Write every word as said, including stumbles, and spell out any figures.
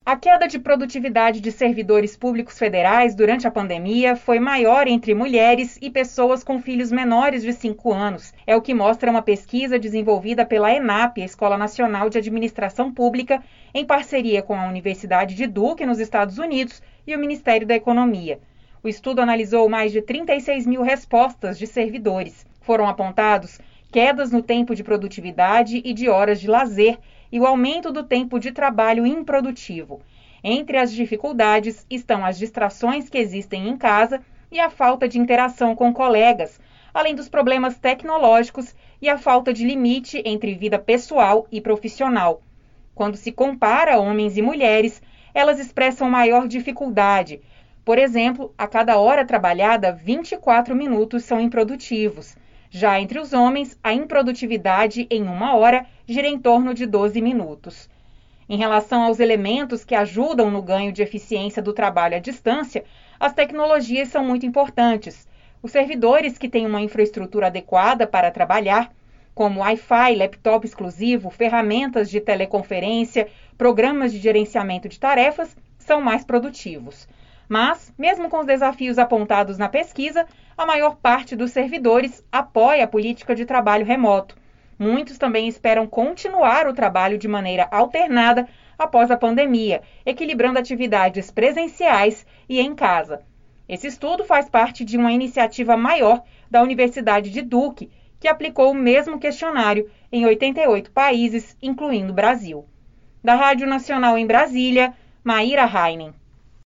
A queda de produtividade de servidores públicos federais durante a pandemia foi maior entre mulheres e pessoas com filhos menores de cinco anos. É o que mostra uma pesquisa desenvolvida pela ENAP, a Escola Nacional de Administração Pública, em parceria com a Universidade de Duke, nos Estados Unidos, e o Ministério da Economia. O estudo analisou mais de trinta e seis mil respostas de servidores. Foram apontados quedas no tempo de produtividade e de horas de lazer e o aumento do tempo de trabalho improdutivo. Entre as dificuldades estão as distrações que existem em casa e a falta de interação com colegas, além dos problemas tecnológicos e a falta de limite entre vida pessoal e profissional. Quando se compara homens e mulheres, elas expressam maior dificuldade. Por exemplo, a cada hora trabalhada, vinte e quatro minutos são improdutivos. Já entre os homens, a improdutividade em uma hora gira em torno de doze minutos. Em relação aos elementos que ajudam no ganho de eficiência do trabalho à distância, as tecnologias são muito importantes. Os servidores que têm uma infraestrutura adequada para trabalhar, como Wi-Fi, laptop exclusivo, ferramentas de teleconferência, programas de gerenciamento de tarefas, são mais produtivos. Mas, mesmo com os desafios apontados na pesquisa, a maior parte dos servidores apoia a política de trabalho remoto. Muitos também esperam continuar o trabalho de maneira alternada após a pandemia, equilibrando atividades presenciais e em casa. Esse estudo faz parte de uma iniciativa maior da Universidade de Duke, que aplicou o mesmo questionário em oitenta e oito países, incluindo o Brasil. Da Rádio Nacional em Brasília, Maíra Heinen.